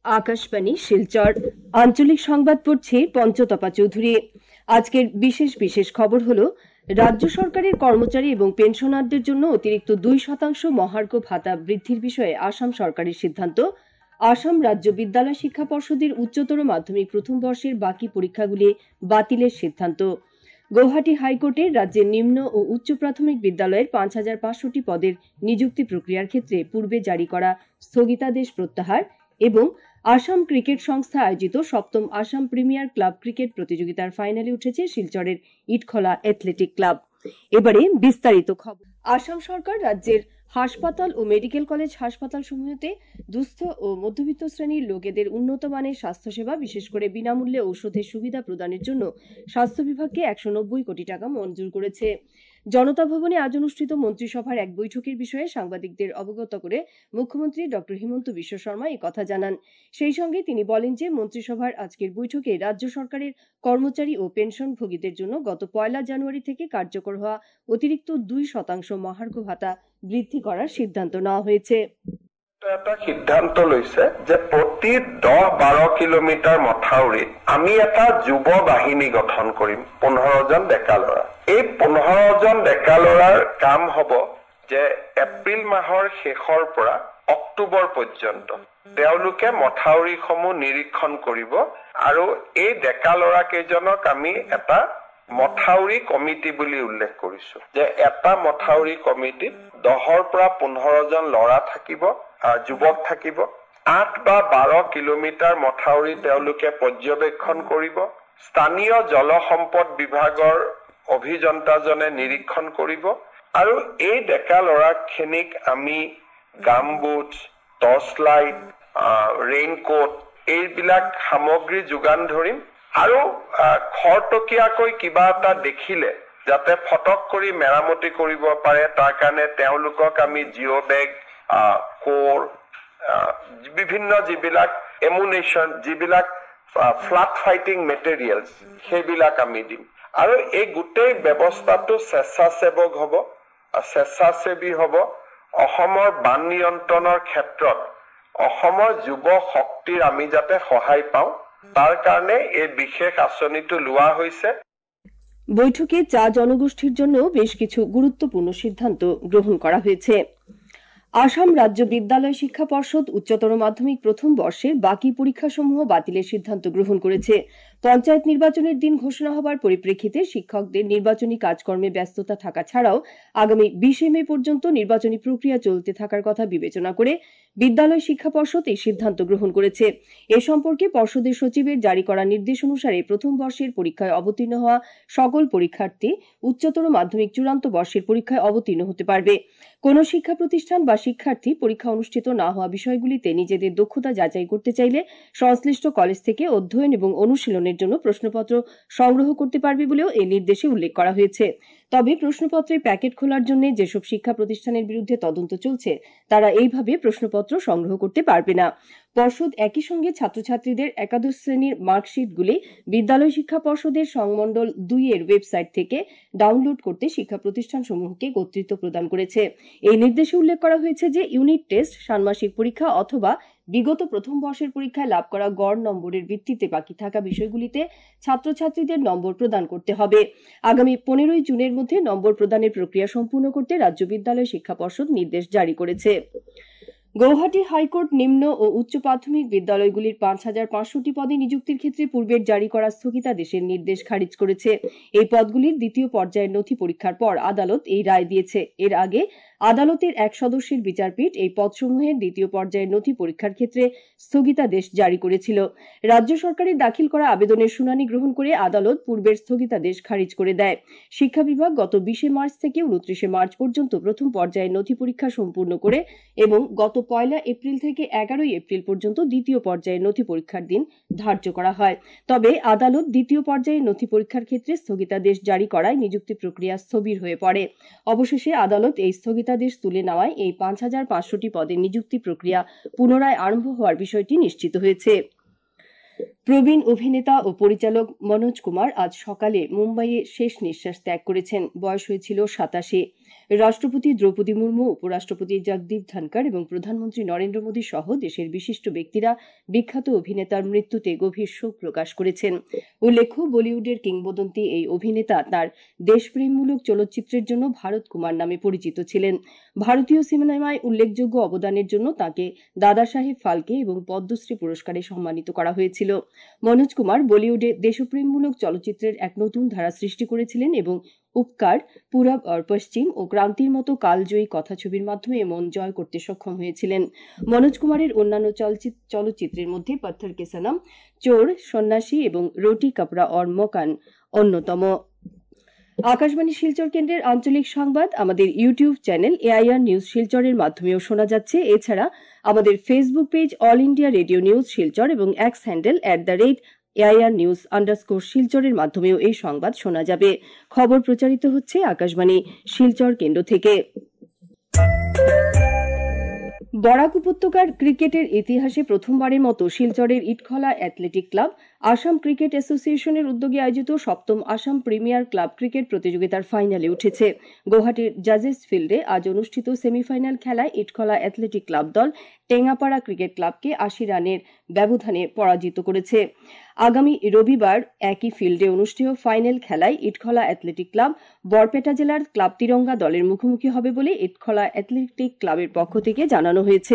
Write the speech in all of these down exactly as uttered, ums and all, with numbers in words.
আকাশবাণী শিলচর আঞ্চলিক সংবাদ পড়ছে পঞ্চতপা চৌধুরী। আজকের বিশেষ বিশেষ খবর হলো, রাজ্য সরকারের কর্মচারী এবং পেনশনারদের জন্য অতিরিক্ত দুই শতাংশ মহার্ঘ ভাতা বৃদ্ধির বিষয়ে আসাম সরকারের সিদ্ধান্ত। আসাম রাজ্য বিদ্যালয় শিক্ষা পর্ষদের উচ্চতর মাধ্যমিক প্রথম বর্ষের বাকি পরীক্ষাগুলি বাতিলের সিদ্ধান্ত। গৌহাটি হাইকোর্টে রাজ্যের নিম্ন ও উচ্চ প্রাথমিক বিদ্যালয়ের পাঁচ হাজার পাঁচশোটি পদের নিযুক্তি প্রক্রিয়ার ক্ষেত্রে পূর্বে জারি করা স্থগিতাদেশ প্রত্যাহার। এবং আসাম ক্রিকেট সংস্থা আয়োজিত সপ্তম আসাম প্রিমিয়ার ক্লাব ক্রিকেট প্রতিযোগিতার ফাইনালে উঠেছে শিলচরের ইটখলা অ্যাথলেটিক ক্লাব। এবারে বিস্তারিত খবর। আসাম সরকার রাজ্যের হাসপাতাল ও মেডিকেল কলেজ হাসপাতাল সমূহতে দুস্থ ও মধ্যবিত্ত শ্রেণীর লোকেদের উন্নত মানের স্বাস্থ্যসেবা, বিশেষ করে বিনামূল্যে ঔষধের সুবিধা প্রদানের জন্য স্বাস্থ্য বিভাগকে একশো নব্বই কোটি টাকা মঞ্জুর করেছে। জনতা ভবনে আজ অনুষ্ঠিত মন্ত্রিসভার এক বৈঠকের বিষয়ে সাংবাদিকদের অবগত করে মুখ্যমন্ত্রী ডক্টর হিমন্ত বিশ্ব শর্মা এই কথা জানান। সেই সঙ্গে তিনি বলেন যে মন্ত্রিসভার আজকের বৈঠকে রাজ্য সরকারের কর্মচারী ও পেনশনভোগীদের জন্য গত পয়লা জানুয়ারি থেকে কার্যকর হওয়া অতিরিক্ত দুই শতাংশ মহার্ঘ ভাতা বৃদ্ধি করার সিদ্ধান্ত নেওয়া হয়েছে। এটা সিদ্ধান্ত লৈছে যে প্রতি দহ বাৰ কিলোমিটার মথাউরিত আমি এটা যুৱ বাহিনী গঠন কৰিম, পোন্ধৰ জন ডেকা ল'ৰা। এই পোন্ধৰ জন ডেকা ল'ৰাৰ কাম হব যে এপ্ৰিল মাহৰ শেষৰ পৰা অক্টোবৰ পৰ্যন্ত তেওঁলোকে মথাউৰিসমূহ নিৰীক্ষণ কৰিব আৰু এই ডেকা ল'ৰা কেইজনক আমি এটা মথাউৰি কমিটি বুলি উল্লেখ কৰিছো যে এটা মথাউৰি কমিটিত দহৰ পৰা পোন্ধৰ জন ল'ৰা থাকিব, যুৱক থাকিব। আঠ বা বাৰ কিলোমিটাৰ মথাউৰি তেওঁলোকে পৰ্যবেক্ষণ কৰিব। স্থানীয় জল সম্পদ বিভাগৰ অভিযন্তাজনে নিৰীক্ষণ কৰিব আৰু এই ডেকা ল'ৰাখিনিক আমি গামবুট, টৰ্চ লাইট, ৰেইনকোট এইবিলাক সামগ্ৰী যোগান ধৰিম আৰু খৰতকীয়াকৈ কিবা এটা দেখিলে যাতে ফটক কৰি মেৰামতি কৰিব পাৰে, তাৰ কাৰণে তেওঁলোকক আমি জিঅ' বেগ, কোৰ, বিভিন্ন যিবিলাক এমুনেশ্যন, যিবিলাক ফ্লাড ফাইটিং মেটেৰিয়েলছ, সেইবিলাক আমি দিম। আৰু এই গোটেই ব্যৱস্থাটো স্বেচ্ছাসেৱক হ'ব, স্বেচ্ছাসেৱী হ'ব। অসমৰ বান নিয়ন্ত্ৰণৰ ক্ষেত্ৰত অসমৰ যুৱ শক্তিৰ আমি যাতে সহায় পাওঁ, তার কারণে এই বিশেষ আঁচনিটো লোৱা হয়েছে। বৈঠকে চা জনগোষ্ঠীর জন্য বেশ কিছু গুরুত্বপূর্ণ সিদ্ধান্ত গ্রহণ করা হয়েছে। আসাম রাজ্য বিদ্যালয় শিক্ষা পর্ষদ উচ্চতর মাধ্যমিক প্রথম বর্ষের বাকি পরীক্ষাসমূহ বাতিলের সিদ্ধান্ত গ্রহণ করেছে। পঞ্চায়েত নির্বাচনের দিন ঘোষণা হবার পরিপ্রেক্ষিতে শিক্ষকদের নির্বাচনী কাজকর্মে ব্যস্ততা থাকা ছাড়াও আগামী বিশে মে পর্যন্ত নির্বাচনী প্রক্রিয়া চলতে থাকার কথা বিবেচনা করে বিদ্যালয় শিক্ষা পর্ষদ এই সিদ্ধান্ত গ্রহণ করেছে। এ সম্পর্কে পর্ষদের সচিবের জারি করা নির্দেশ অনুসারে প্রথম বর্ষের পরীক্ষায় অবতীর্ণ হওয়া সকল পরীক্ষার্থী উচ্চতর মাধ্যমিক চূড়ান্ত বর্ষের পরীক্ষায় অবতীর্ণ হতে পারবে। কোন শিক্ষা প্রতিষ্ঠান বা শিক্ষার্থী পরীক্ষা অনুষ্ঠিত না হওয়া বিষয়গুলিতে নিজেদের দক্ষতা যাচাই করতে চাইলে সংশ্লিষ্ট কলেজ থেকে অধ্যয়ন এবং অনুশীলনের জন্য প্রশ্নপত্র সংগ্রহ করতে পারবে বলেও এই নির্দেশে উল্লেখ করা হয়েছে। তবে প্রশ্নপত্রের প্যাকেট খোলার জন্য যেসব শিক্ষা প্রতিষ্ঠানের বিরুদ্ধে তদন্ত চলছে তারা এইভাবে প্রশ্নপত্র সংগ্রহ করতে পারবে না। পর্ষদ একই সঙ্গে ছাত্রছাত্রীদের একাদশ শ্রেণীর মার্কশিটগুলি বিদ্যালয় শিক্ষা পর্ষদের সংমণ্ডল দুই এর ওয়েবসাইট থেকে ডাউনলোড করতে শিক্ষা প্রতিষ্ঠানসমূহকে কর্তৃত্ব প্রদান করেছে। এই নির্দেশে উল্লেখ করা হয়েছে যে ইউনিট টেস্ট, ষান্মাসিক পরীক্ষা অথবা বিগত প্রথম বর্ষের পরীক্ষায় লাভ করা গড় নম্বরের ভিত্তিতে বাকি থাকা বিষয়গুলিতে ছাত্রছাত্রীদের নম্বর প্রদান করতে হবে। আগামী পনেরোই জুনের মধ্যে নম্বর প্রদানের প্রক্রিয়া সম্পূর্ণ করতে রাজ্য বিদ্যালয় শিক্ষা পর্ষদ নির্দেশ জারি করেছে। গৌহাটি হাইকোর্ট নিম্ন ও উচ্চ প্রাথমিক বিদ্যালয়গুলির পাঁচ হাজার পাঁচশোটি পদে নিযুক্তির ক্ষেত্রে পূর্বের জারি করা স্থগিতাদেশের নির্দেশ খারিজ করেছে। এই পদগুলির দ্বিতীয় পর্যায়ের নথি পরীক্ষার পর আদালত এই রায় দিয়েছে। এর আগে আদালতের এক সদস্যের বিচারপীঠ এই পদসমূহের দ্বিতীয় পর্যায়ের নথি পরীক্ষার ক্ষেত্রে স্থগিতাদেশ জারি করেছিল। রাজ্য সরকারের দাখিল করা আবেদনের শুনানি গ্রহণ করে আদালত পূর্বের স্থগিতাদেশ খারিজ করে দেয়। শিক্ষা বিভাগ গত বিশে মার্চ থেকে উনত্রিশে মার্চ পর্যন্ত প্রথম পর্যায়ের নথি পরীক্ষা সম্পূর্ণ করে এবং গত পয়লা এপ্রিল থেকে এগারোই এপ্রিল পর্যন্ত দ্বিতীয় পর্যায়ের নথি পরীক্ষার দিন ধার্য করা হয়। তবে আদালত দ্বিতীয় পর্যায়ের নথি পরীক্ষার ক্ষেত্রে স্থগিতাদেশ জারি করায় নিযুক্তি প্রক্রিয়া স্থবির হয়ে পড়ে। অবশেষে আদালত এই স্থগিতাদেশ তুলে নেওয়ায় এই পাঁচ হাজার পাঁচশোটি পদের নিযুক্তি প্রক্রিয়া পুনরায় আরম্ভ হওয়ার বিষয়টি নিশ্চিত হয়েছে। প্রবীণ অভিনেতা ও পরিচালক মনোজ কুমার আজ সকালে মুম্বাইয়ে শেষ নিঃশ্বাস ত্যাগ করেছেন। বয়স হয়েছিল সাতাশি। রাষ্ট্রপতি দ্রৌপদী মুর্মু, উপরাষ্ট্রপতি জগদীপ ধনকর এবং প্রধানমন্ত্রী নরেন্দ্র মোদী সহ দেশের বিশিষ্ট ব্যক্তিরা বিখ্যাত অভিনেতার মৃত্যুতে গভীর শোক প্রকাশ করেছেন। উল্লেখ্য, বলিউডের কিংবদন্তি এই অভিনেতা তাঁর দেশপ্রেমমূলক চলচ্চিত্রের জন্য ভারত কুমার নামে পরিচিত ছিলেন। ভারতীয় সিনেমায় উল্লেখযোগ্য অবদানের জন্য তাঁকে দাদা সাহেব ফালকে এবং পদ্মশ্রী পুরস্কারে সম্মানিত করা হয়েছিল। মনোজ কুমার বলিউডে দেশপ্রেমমূলক চলচ্চিত্রের এক নতুন ধারা সৃষ্টি করেছিলেন এবং উপকার, পূরব और পশ্চিম ও ক্রান্তির মতো কালজয়ী কথাছবির মাধ্যমে মন জয় করতে সক্ষম হয়েছিলেন। মনোজ কুমারের অন্যান্য চলচ্চিত্রের মধ্যে পত্থর কে সনম, চোর, সন্ন্যাসী এবং রোটি কাপড়া और মকান অন্যতম। আকাশবাণী শিলচর কেন্দ্রের আঞ্চলিক সংবাদ আমাদের ইউটিউব চ্যানেল এআইআর নিউজ শিলচরের মাধ্যমেও শোনা যাচ্ছে। এছাড়া আমাদের Facebook page All India Radio News Silchar এবং X handle at the rate AIR news underscore শিলচরের মাধ্যমেও এই সংবাদ শোনা যাবে। খবর প্রচারিত হচ্ছে আকাশবাণী শিলচর কেন্দ্র থেকে। বরাক উপত্যকার ক্রিকেটের ইতিহাসে প্রথমবারের মতো শিলচরের Itkhola athletic club Assam cricket অ্যাসোসিয়েশনের উদ্যোগে আয়োজিত সপ্তম আসাম প্রিমিয়ার ক্লাব ক্রিকেট প্রতিযোগিতার ফাইনালে উঠেছে। গৌহাটির জাজেস ফিল্ডে আজ অনুষ্ঠিত সেমিফাইনাল খেলায় ইটখলা অ্যাথলেটিক ক্লাব দল টেঙ্গাপাড়া ক্রিকেট ক্লাবকে আশি রানের ব্যবধানে পরাজিত করেছে। আগামী রবিবার একই ফিল্ডে অনুষ্ঠেয় ফাইনাল খেলায় ইটখলা অ্যাথলেটিক ক্লাব বরপেটা জেলার ক্লাব তিরঙ্গা দলের মুখোমুখি হবে বলে ইটখলা অ্যাথলেটিক ক্লাবের পক্ষ থেকে জানানো হয়েছে।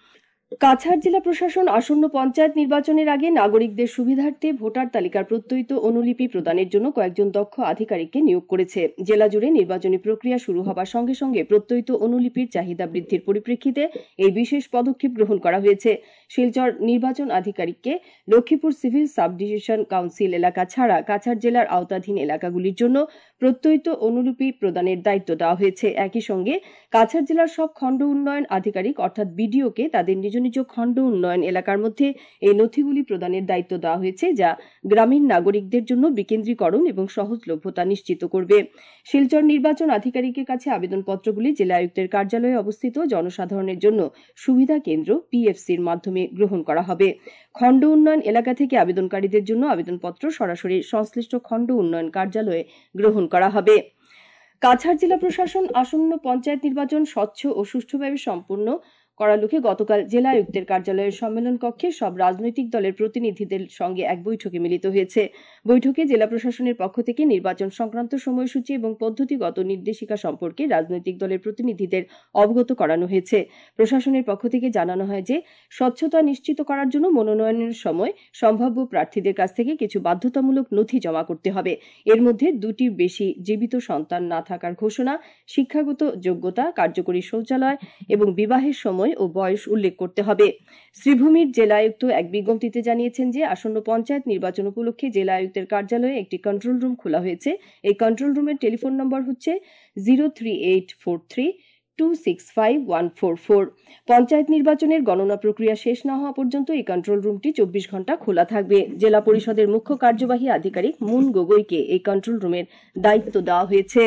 কাছাড় জেলা প্রশাসন আসন্ন পঞ্চায়েত নির্বাচনের আগে নাগরিকদের সুবিধার্থে ভোটার তালিকার প্রত্যয়িত অনুলিপি প্রদানের জন্য কয়েকজন দক্ষ আধিকারিককে নিয়োগ করেছে। জেলা জুড়ে নির্বাচনী প্রক্রিয়া শুরু হবার সঙ্গে সঙ্গে প্রত্যয়িত অনুলিপির চাহিদা বৃদ্ধির পরিপ্রেক্ষিতে এই বিশেষ পদক্ষেপ গ্রহণ করা হয়েছে। শিলচর নির্বাচন আধিকারিককে Lakshmipur civil sub division council এলাকা ছাড়া কাছাড় জেলার আওতাধীন এলাকাগুলির জন্য প্রত্যয়িত অনুলিপি প্রদানের দায়িত্ব দেওয়া হয়েছে। একই সঙ্গে কাছাড় জেলার সব খণ্ড উন্নয়ন আধিকারিক অর্থাৎ বিডিওকে তাদের নিজ নিজ খণ্ড উন্নয়ন এলাকার মধ্যে এই নথিগুলি প্রদানের দায়িত্ব দেওয়া হয়েছে, যা গ্রামীণ নাগরিকদের জন্য বিকেন্দ্রীকরণ এবং সহজলভ্যতা নিশ্চিত করবে। শিলচর নির্বাচন আধিকারিকের কাছে আবেদনপত্রগুলি জেলা আয়ুক্তের কার্যালয়ে অবস্থিত জনসাধারণের জন্য সুবিধা কেন্দ্র পিএফসির মাধ্যমে গ্রহণ করা হবে। খণ্ড উন্নয়ন এলাকা থেকে আবেদনকারীদের জন্য আবেদনপত্র সরাসরি সংশ্লিষ্ট খণ্ড উন্নয়ন কার্যালয়ে গ্রহণ করা হবে। কাছাড় জেলা প্রশাসন আসন্ন পঞ্চায়েত নির্বাচন স্বচ্ছ ও সুষ্ঠুভাবে সম্পন্ন করার লক্ষ্যে গতকাল জেলা আয়ুক্তের কার্যালয়ের সম্মেলন কক্ষে সব রাজনৈতিক দলের প্রতিনিধিদের সঙ্গে এক বৈঠকে মিলিত হয়েছে। বৈঠকে জেলা প্রশাসনের পক্ষ থেকে নির্বাচন সংক্রান্ত সময়সূচি এবং পদ্ধতিগত নির্দেশিকা সম্পর্কে রাজনৈতিক দলের প্রতিনিধিদের অবগত করানো হয়েছে। প্রশাসনের পক্ষ থেকে জানানো হয় যে স্বচ্ছতা নিশ্চিত করার জন্য মনোনয়নের সময় সম্ভাব্য প্রার্থীদের কাছ থেকে কিছু বাধ্যতামূলক নথি জমা করতে হবে। এর মধ্যে দুটির বেশি জীবিত সন্তান না থাকার ঘোষণা, শিক্ষাগত যোগ্যতা, কার্যকরী শৌচালয় এবং বিবাহের সময় ও বয়স উল্লেখ করতে হবে। শ্রীভূমির জেলা আয়ুক্ত এক বিজ্ঞপ্তিতে জানিয়েছেন যে আসন্ন পঞ্চায়েত নির্বাচন উপলক্ষে জেলা আয়ুক্তের কার্যালয়ে একটি কন্ট্রোল রুম খোলা হয়েছে। এই কন্ট্রোল রুমের টেলিফোন নম্বর হচ্ছে zero three eight four three two six five one four four. Panchayat নির্বাচনের গণনা প্রক্রিয়া শেষ না হওয়া পর্যন্ত এই কন্ট্রোল রুমটি চব্বিশ ঘন্টা খোলা থাকবে। জেলা পরিষদের মুখ্য কার্যবাহী আধিকারিক মুন গগৈকে এই কন্ট্রোল রুমের দায়িত্ব দেওয়া হয়েছে।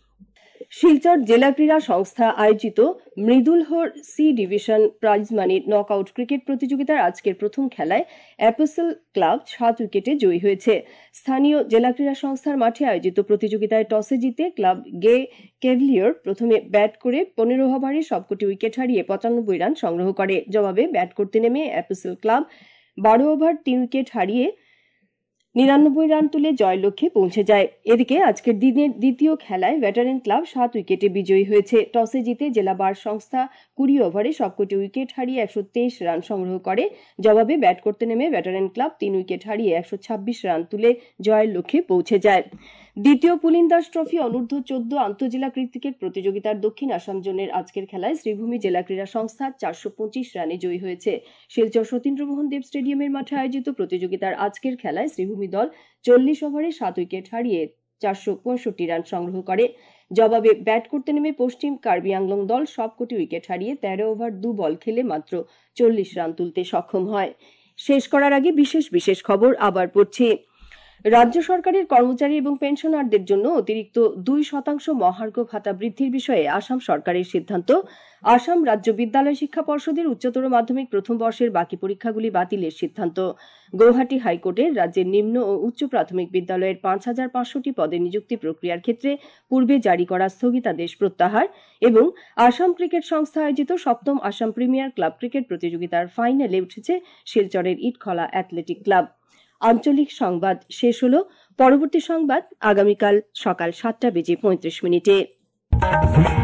শিলচর জেলা ক্রীড়া সংস্থা আয়োজিত মৃদুলহর সি ডিভিশন প্রাইজ মানির নকআউট ক্রিকেট প্রতিযোগিতার আজকের প্রথম খেলায় অ্যাপোসেল ক্লাব সাত উইকেটে জয়ী হয়েছে। স্থানীয় জেলা ক্রীড়া সংস্থার মাঠে আয়োজিত প্রতিযোগিতায় টসে জিতে ক্লাব গে ক্যাভলিয়ার প্রথমে ব্যাট করে পনেরো ওভারে সবকটি উইকেট হারিয়ে পঁচানব্বই রান সংগ্রহ করে। জবাবে ব্যাট করতে নেমে অ্যাপোসেল ক্লাব বারো ওভার তিন উইকেট হারিয়ে নিরানব্বই রান তুলে জয়ের লক্ষ্যে পৌঁছে যায়। এদিকে আজকের দিনের দ্বিতীয় খেলায় ভেটারেন ক্লাব সাত উইকেটে বিজয়ী হয়েছে। টসে জিতে জেলা বার সংস্থা কুড়ি ওভারে সবকটি উইকেট হারিয়ে একশো তেইশ রান সংগ্রহ করে। জবাবে ব্যাট করতে নেমে ভেটারেন ক্লাব তিন উইকেট হারিয়ে একশো ছাব্বিশ রান তুলে জয়ের লক্ষ্যে পৌঁছে যায়। দ্বিতীয় পুলিন দাস ট্রফি অনূর্ধ্ব চোদ্দ আন্তঃজেলা ক্রিকেট প্রতিযোগিতার দক্ষিণ আসাম জোনের আজকের খেলায় শ্রীভূমি জেলা ক্রীড়া সংস্থা চারশো পঁচিশ রানে জয়ী হয়েছে। শিলচর সতীন্দ্রমোহন দেব স্টেডিয়ামের মাঠে আয়োজিত প্রতিযোগিতার আজকের খেলায় শ্রীভূমি দল চল্লিশ ওভারে সাত উইকেট হারিয়ে চারশো পঁয়ষট্টি রান সংগ্রহ করে। জবাবে ব্যাট করতে নেমে পশ্চিম কার্বি আংলং দল সবকটি উইকেট হারিয়ে তেরো ওভার দু বল খেলে মাত্র চল্লিশ রান তুলতে সক্ষম হয়। শেষ করার আগে বিশেষ বিশেষ খবর আবার পড়ছি। রাজ্য সরকারের কর্মচারী এবং পেনশনারদের জন্য অতিরিক্ত দুই শতাংশ মহার্ঘ ভাতা বৃদ্ধির বিষয়ে আসাম সরকারের সিদ্ধান্ত আসাম রাজ্য বিদ্যালয় শিক্ষা পর্ষদের উচ্চতর মাধ্যমিক প্রথম বর্ষের বাকি পরীক্ষাগুলি বাতিলের সিদ্ধান্ত। গৌহাটি হাইকোর্টের রাজ্যের নিম্ন ও উচ্চ প্রাথমিক বিদ্যালয়ের পাঁচ হাজার পাঁচশোটি পদে নিযুক্তি প্রক্রিয়ার ক্ষেত্রে পূর্বে জারি করা স্থগিতাদেশ প্রত্যাহার এবং আসাম ক্রিকেট সংস্থা আয়োজিত সপ্তম আসাম প্রিমিয়ার ক্লাব ক্রিকেট প্রতিযোগিতার ফাইনালে উঠেছে শিলচরের ইটখলা অ্যাথলেটিক ক্লাব। আঞ্চলিক সংবাদ শেষ হলো। পরবর্তী সংবাদ আগামীকাল সকাল সাতটা বেজে পঁয়ত্রিশ মিনিটে।